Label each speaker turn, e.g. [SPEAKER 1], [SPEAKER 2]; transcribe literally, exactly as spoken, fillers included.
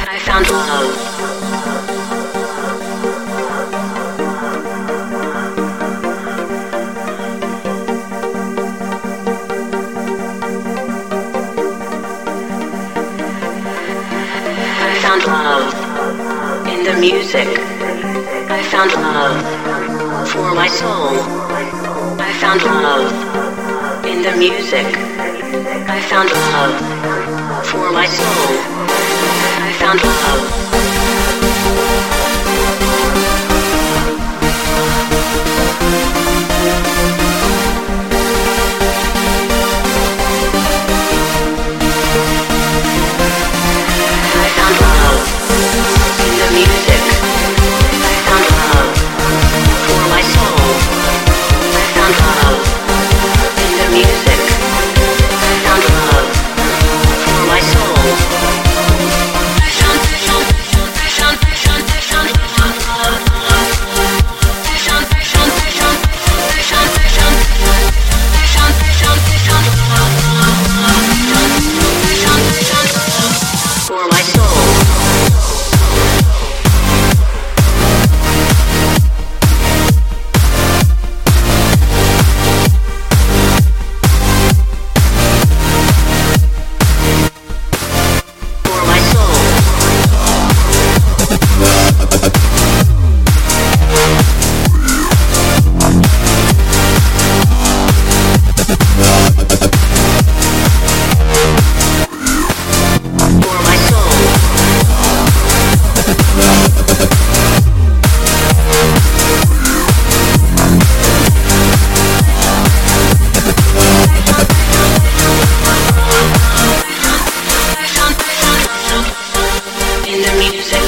[SPEAKER 1] I found love. I found love in the music. I found love for my soul. I found love in the music. I found love for my soul. I found love. In the music.